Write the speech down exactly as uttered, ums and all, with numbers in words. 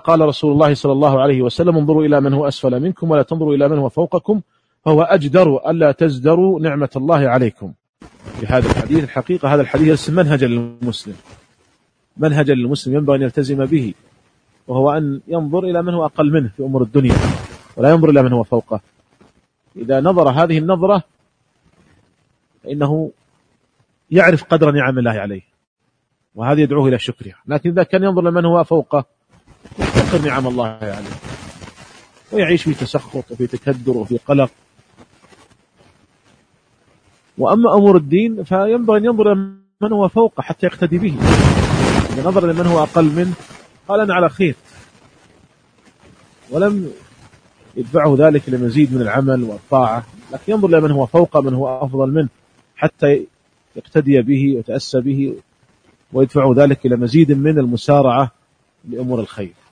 قال رسول الله صلى الله عليه وسلم: انظروا إلى من هو أسفل منكم ولا تنظروا إلى من هو فوقكم، فهو أجدر ألا تزدروا نعمة الله عليكم. في هذا الحديث الحقيقة هذا الحديث يرسم منهجا للمسلم، منهجا للمسلم ينبغي أن يلتزم به، وهو أن ينظر إلى من هو أقل منه في أمور الدنيا ولا ينظر إلى من هو فوقه. إذا نظر هذه النظرة فإنه يعرف قدر نعم الله عليه، وهذا يدعوه إلى شكرها. لكن إذا كان ينظر لمن هو فوقه يفتقر نعم الله عليه ويعيش في تسخط وفي تكدر وفي قلق. وأما أمور الدين فينبغي أن ينظر لمن هو فوقه حتى يقتدي به. إذا نظر لمن هو أقل منه قال أنا على خير، ولم يدفعه ذلك لمزيد من العمل والطاعة، لكن ينظر لمن هو فوقه من هو أفضل منه حتى يقتدي به ويتأسى به، ويدفع ذلك إلى مزيد من المسارعة لأمور الخير.